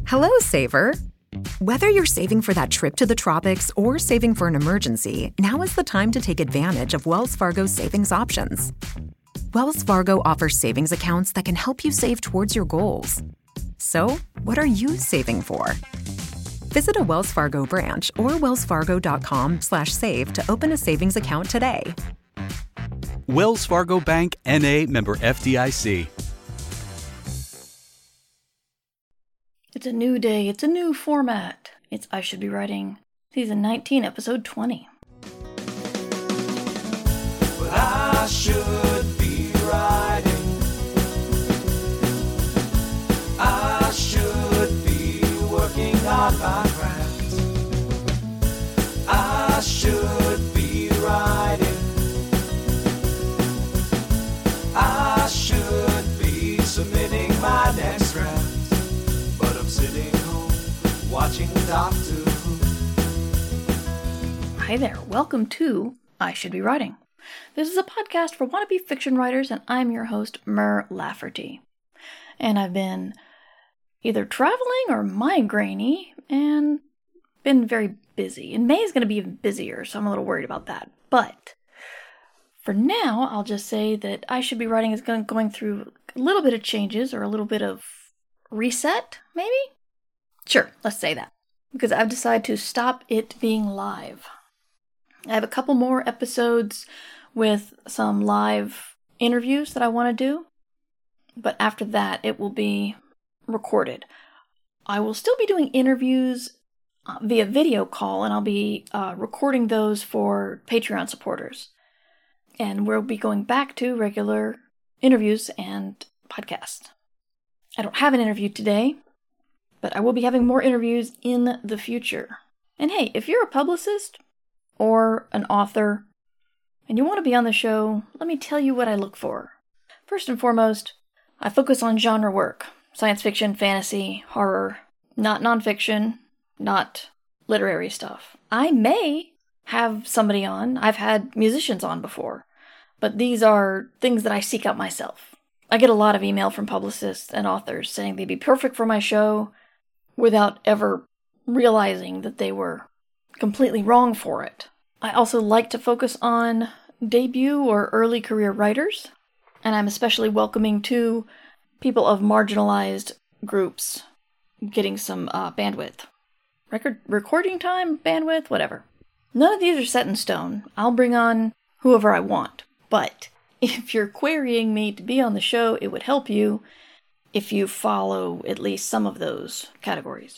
Hello, saver. Whether you're saving for that trip to the tropics or saving for an emergency, now is the time to take advantage of Wells Fargo's savings options. Wells Fargo offers savings accounts that can help you save towards your goals. So, what are you saving for? Visit a Wells Fargo branch or wellsfargo.com/save to open a savings account today. Wells Fargo Bank, N.A., member FDIC. It's a new day, it's a new format. It's I Should Be Writing, Season 19, Episode 20. But I should be writing. I should be working on my craft. I should be writing. I should be submitting my next draft. Sitting home, watching Doctor Who. Hi there, welcome to I Should Be Writing. This is a podcast for wannabe fiction writers, and I'm your host, Mer Lafferty. And I've been either traveling or migraine-y, and been very busy. And May is going to be even busier, so I'm a little worried about that. But for now, I'll just say that I Should Be Writing is going through a little bit of changes, or a little bit of reset, maybe? Sure, let's say that. Because I've decided to stop it being live. I have a couple more episodes with some live interviews that I want to do. But after that, it will be recorded. I will still be doing interviews via video call, and I'll be recording those for Patreon supporters. And we'll be going back to regular interviews and podcasts. I don't have an interview today, but I will be having more interviews in the future. And hey, if you're a publicist or an author and you want to be on the show, let me tell you what I look for. First and foremost, I focus on genre work. Science fiction, fantasy, horror, not nonfiction, not literary stuff. I may have somebody on. I've had musicians on before, but these are things that I seek out myself. I get a lot of email from publicists and authors saying they'd be perfect for my show without ever realizing that they were completely wrong for it. I also like to focus on debut or early career writers, and I'm especially welcoming to people of marginalized groups getting some bandwidth. Recording time, bandwidth, whatever. None of these are set in stone. I'll bring on whoever I want, but if you're querying me to be on the show, it would help you if you follow at least some of those categories.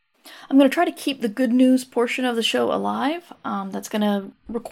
I'm going to try to keep the good news portion of the show alive. It's going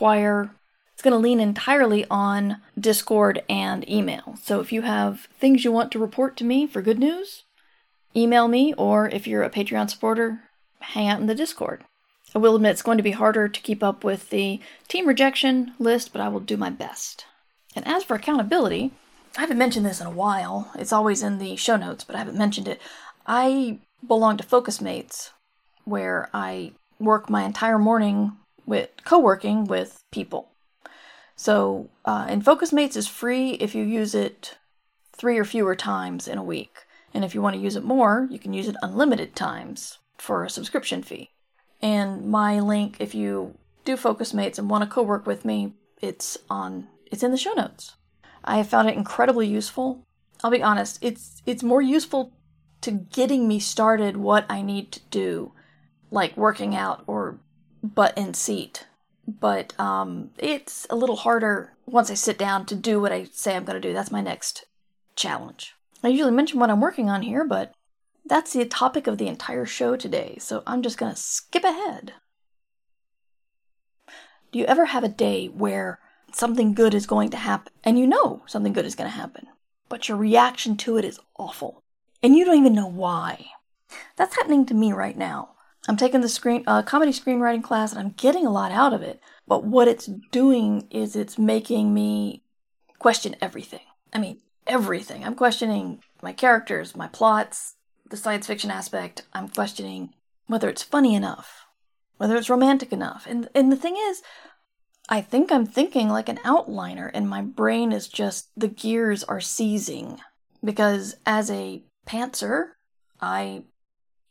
to lean entirely on Discord and email. So if you have things you want to report to me for good news, email me, or if you're a Patreon supporter, hang out in the Discord. I will admit it's going to be harder to keep up with the team rejection list, but I will do my best. And as for accountability, I haven't mentioned this in a while. It's always in the show notes, but I haven't mentioned it. I belong to Focusmates, where I work my entire morning with co-working with people. So, and Focusmates is free if you use it 3 or fewer times in a week. And if you want to use it more, you can use it unlimited times for a subscription fee. And my link, if you do Focusmates and want to co-work with me, it's in the show notes. I have found it incredibly useful. I'll be honest, it's more useful to getting me started what I need to do, like working out or butt in seat. But it's a little harder once I sit down to do what I say I'm going to do. That's my next challenge. I usually mention what I'm working on here, but that's the topic of the entire show today, so I'm just going to skip ahead. Do you ever have a day where something good is going to happen, and you know something good is going to happen, but your reaction to it is awful, and you don't even know why? That's happening to me right now. I'm taking the comedy screenwriting class, and I'm getting a lot out of it, but what it's doing is it's making me question everything. I mean, everything. I'm questioning my characters, my plots, the science fiction aspect. I'm questioning whether it's funny enough, whether it's romantic enough. And the thing is, I think I'm thinking like an outliner, and my brain is just, the gears are seizing. Because as a pantser, I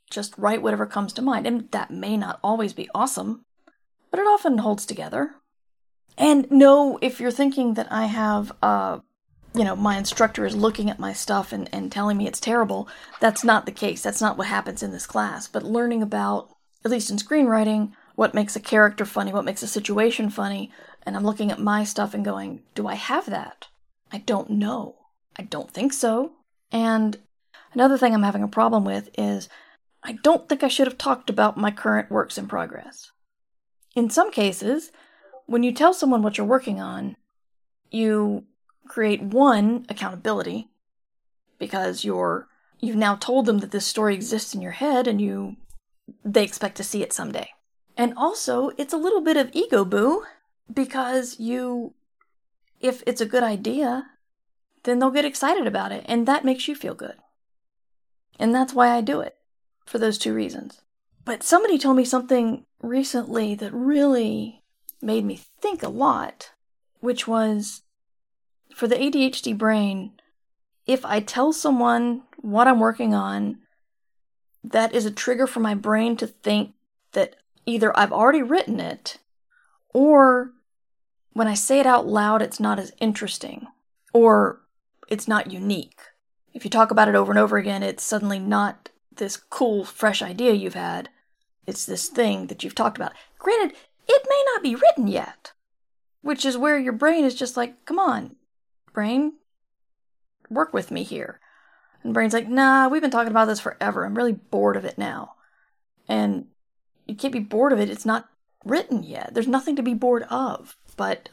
just write whatever comes to mind. And that may not always be awesome, but it often holds together. And no, if you're thinking that I have, my instructor is looking at my stuff and telling me it's terrible, that's not the case. That's not what happens in this class. But learning about, at least in screenwriting, what makes a character funny, what makes a situation funny, and I'm looking at my stuff and going, do I have that? I don't know. I don't think so. And another thing I'm having a problem with is I don't think I should have talked about my current works in progress. In some cases, when you tell someone what you're working on, you create one, accountability, because you've now told them that this story exists in your head and they expect to see it someday. And also, it's a little bit of ego boo, because if it's a good idea, then they'll get excited about it, and that makes you feel good. And that's why I do it, for those two reasons. But somebody told me something recently that really made me think a lot, which was, for the ADHD brain, if I tell someone what I'm working on, that is a trigger for my brain to think that either I've already written it, or when I say it out loud, it's not as interesting, or it's not unique. If you talk about it over and over again, it's suddenly not this cool, fresh idea you've had. It's this thing that you've talked about. Granted, it may not be written yet, which is where your brain is just like, come on, brain, work with me here. And the brain's like, nah, we've been talking about this forever. I'm really bored of it now. And you can't be bored of it. It's not written yet. There's nothing to be bored of. But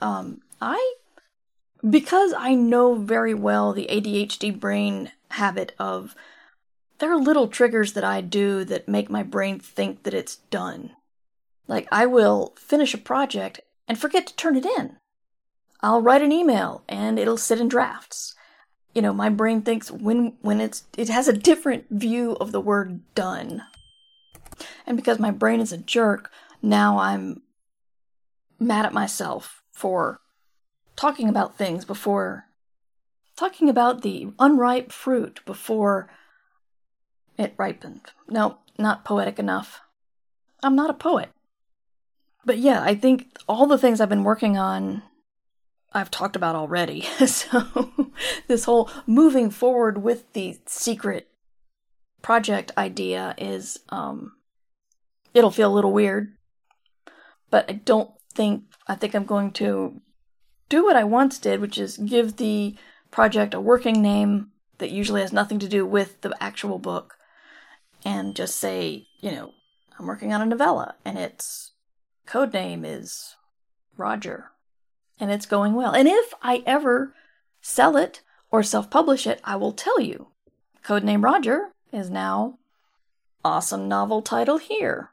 because I know very well the ADHD brain habit of, there are little triggers that I do that make my brain think that it's done. Like, I will finish a project and forget to turn it in. I'll write an email and it'll sit in drafts. My brain thinks when it has a different view of the word done. And because my brain is a jerk, now I'm mad at myself for talking about things before, talking about the unripe fruit before it ripened. No, not poetic enough. I'm not a poet. But yeah, I think all the things I've been working on, I've talked about already. So this whole moving forward with the secret project idea is, it'll feel a little weird. But I think I'm going to do what I once did, which is give the project a working name that usually has nothing to do with the actual book. And just say, I'm working on a novella, and its code name is Roger. And it's going well. And if I ever sell it or self-publish it, I will tell you. Codename Roger is now awesome novel title here.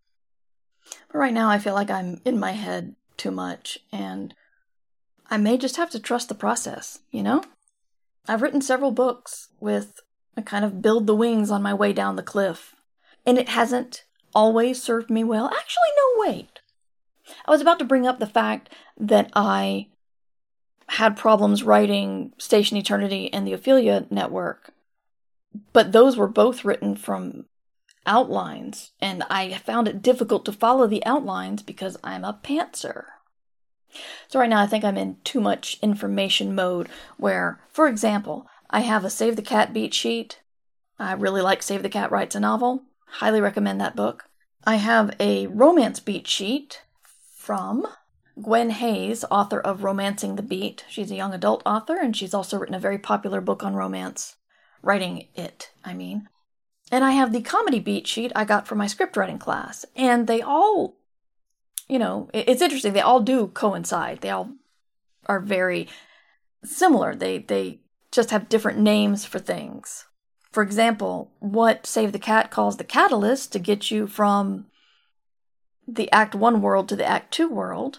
But right now I feel like I'm in my head too much, and I may just have to trust the process, I've written several books with a kind of build the wings on my way down the cliff, and it hasn't always served me well. Actually, no, wait. I was about to bring up the fact that I had problems writing Station Eternity and the Ophelia Network, but those were both written from outlines, and I found it difficult to follow the outlines because I'm a pantser. So right now I think I'm in too much information mode where, for example, I have a Save the Cat beat sheet. I really like Save the Cat Writes a Novel. Highly recommend that book. I have a romance beat sheet from Gwen Hayes, author of Romancing the Beat. She's a young adult author, and she's also written a very popular book on romance. Writing it, I mean. And I have the comedy beat sheet I got from my script writing class. And they all, it's interesting. They all do coincide. They all are very similar. They just have different names for things. For example, what Save the Cat calls the catalyst to get you from the Act 1 world to the Act 2 world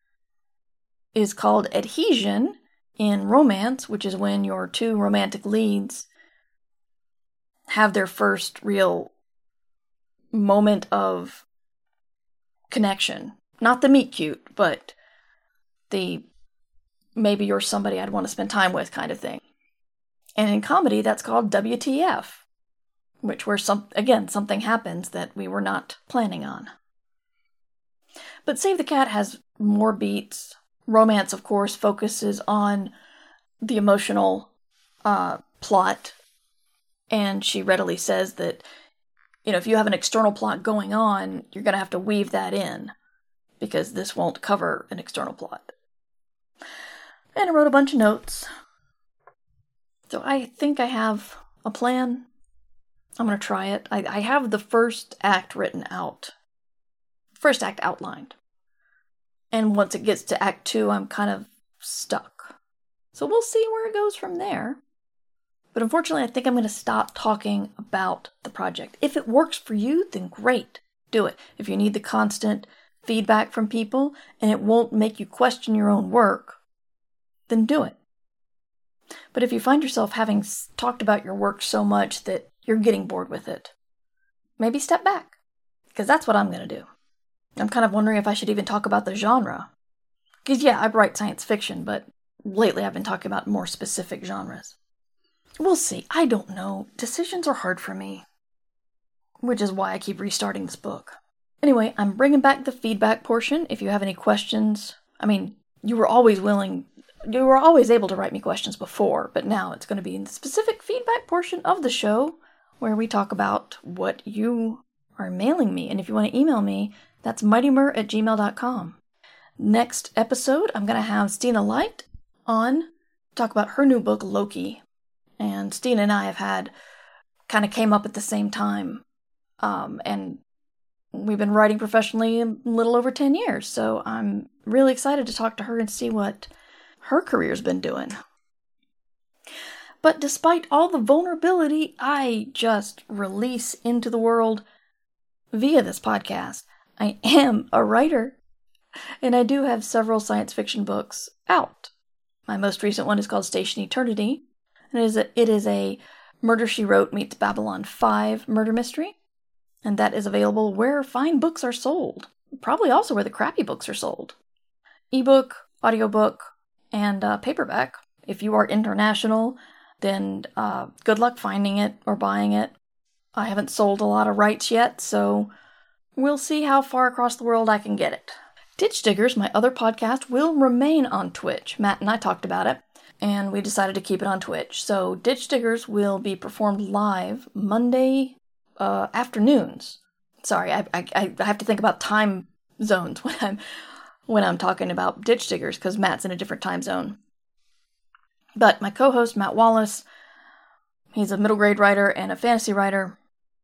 is called adhesion in romance, which is when your two romantic leads have their first real moment of connection. Not the meet cute, but the maybe you're somebody I'd want to spend time with kind of thing. And in comedy, that's called WTF, where something happens that we were not planning on. But Save the Cat has more beats. Romance, of course, focuses on the emotional plot, and she readily says that, if you have an external plot going on, you're going to have to weave that in, because this won't cover an external plot. And I wrote a bunch of notes. So I think I have a plan. I'm going to try it. I have the first act written out. First act outlined. And once it gets to Act 2, I'm kind of stuck. So we'll see where it goes from there. But unfortunately, I think I'm going to stop talking about the project. If it works for you, then great. Do it. If you need the constant feedback from people and it won't make you question your own work, then do it. But if you find yourself having talked about your work so much that you're getting bored with it, maybe step back. Because that's what I'm going to do. I'm kind of wondering if I should even talk about the genre. Because I write science fiction, but lately I've been talking about more specific genres. We'll see. I don't know. Decisions are hard for me. Which is why I keep restarting this book. Anyway, I'm bringing back the feedback portion. If you have any questions, you were always able to write me questions before, but now it's going to be in the specific feedback portion of the show where we talk about what you are mailing me. And if you want to email me, that's mightymur@gmail.com. Next episode, I'm going to have Stina Light on to talk about her new book, Loki. And Stina and I have came up at the same time. And we've been writing professionally a little over 10 years. So I'm really excited to talk to her and see what her career's been doing. But despite all the vulnerability I just release into the world via this podcast, I am a writer, and I do have several science fiction books out. My most recent one is called Station Eternity, and it is a Murder, She Wrote meets Babylon 5 murder mystery, and that is available where fine books are sold. Probably also where the crappy books are sold. Ebook, audiobook, and paperback. If you are international, then good luck finding it or buying it. I haven't sold a lot of rights yet, so we'll see how far across the world I can get it. Ditch Diggers, my other podcast, will remain on Twitch. Matt and I talked about it, and we decided to keep it on Twitch. So Ditch Diggers will be performed live Monday afternoons. Sorry, I have to think about time zones when I'm talking about Ditch Diggers, because Matt's in a different time zone. But my co-host, Matt Wallace, he's a middle grade writer and a fantasy writer.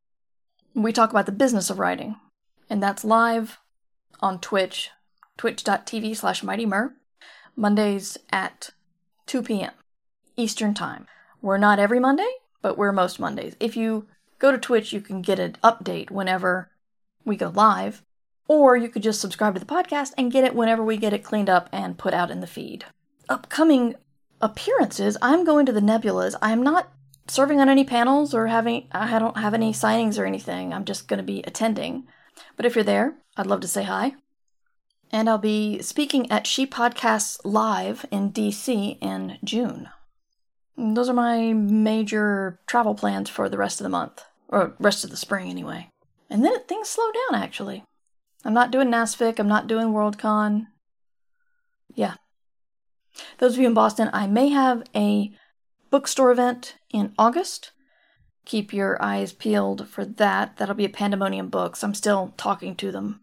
We talk about the business of writing. And that's live on Twitch, twitch.tv/mightymur, Mondays at 2 p.m. Eastern Time. We're not every Monday, but we're most Mondays. If you go to Twitch, you can get an update whenever we go live, or you could just subscribe to the podcast and get it whenever we get it cleaned up and put out in the feed. Upcoming appearances, I'm going to the Nebulas. I'm not serving on any panels or I don't have any signings or anything. I'm just going to be attending. But if you're there, I'd love to say hi. And I'll be speaking at She Podcasts Live in DC in June. Those are my major travel plans for the rest of the month. Or rest of the spring, anyway. And then things slow down, actually. I'm not doing NASFIC. I'm not doing Worldcon. Yeah. Those of you in Boston, I may have a bookstore event in August. Keep your eyes peeled for that. That'll be at Pandemonium Books. I'm still talking to them.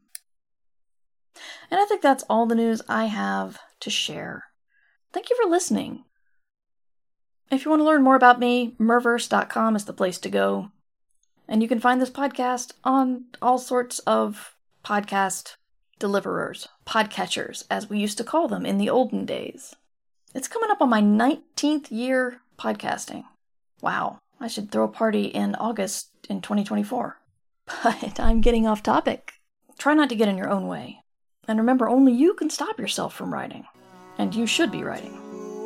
And I think that's all the news I have to share. Thank you for listening. If you want to learn more about me, murverse.com is the place to go. And you can find this podcast on all sorts of podcast deliverers, podcatchers, as we used to call them in the olden days. It's coming up on my 19th year podcasting. Wow. I should throw a party in August in 2024. But I'm getting off topic. Try not to get in your own way. And remember, only you can stop yourself from writing. And you should be writing.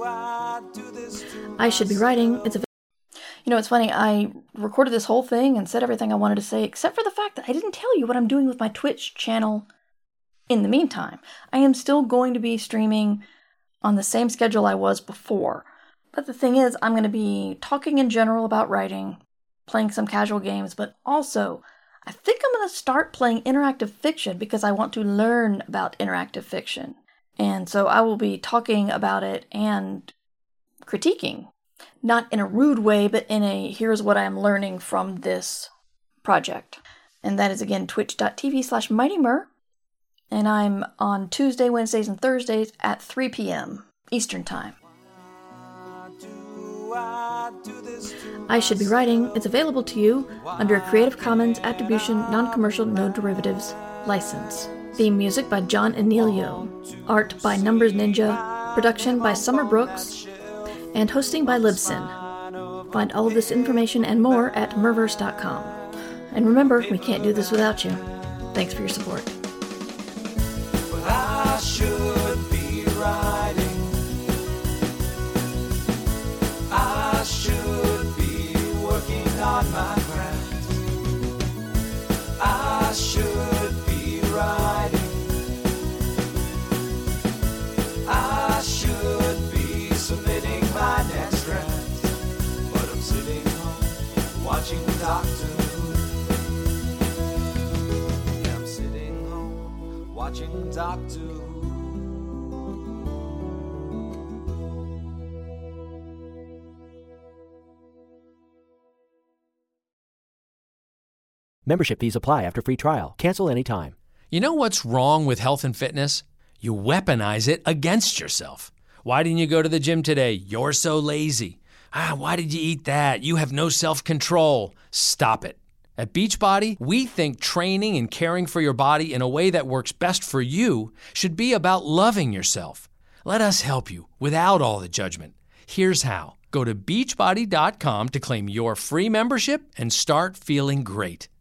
I Should Be Writing. It's funny, I recorded this whole thing and said everything I wanted to say, except for the fact that I didn't tell you what I'm doing with my Twitch channel in the meantime. I am still going to be streaming on the same schedule I was before. But the thing is, I'm going to be talking in general about writing, playing some casual games, but also I think I'm going to start playing interactive fiction because I want to learn about interactive fiction. And so I will be talking about it and critiquing. Not in a rude way, but in a here's what I'm learning from this project. And that is again twitch.tv/MightyMur. And I'm on Tuesday, Wednesdays, and Thursdays at 3 p.m. Eastern Time. I Should Be Writing is available to you under a Creative Commons Attribution Non-Commercial No Derivatives license. Theme music by John Anelio. Art by Numbers Ninja. Production by Summer Brooks. And hosting by Libsyn. Find all of this information and more at Murverse.com. And remember, we can't do this without you. Thanks for your support. Well, I should be writing. I should be working on my craft. I should be writing. I should be submitting my next draft. But I'm sitting home watching Doctor Who. Yeah, I'm sitting home watching Doctor Who. Membership fees apply after free trial. Cancel anytime. You know what's wrong with health and fitness? You weaponize it against yourself. Why didn't you go to the gym today? You're so lazy. Why did you eat that? You have no self-control. Stop it. At Beachbody, we think training and caring for your body in a way that works best for you should be about loving yourself. Let us help you without all the judgment. Here's how. Go to beachbody.com to claim your free membership and start feeling great.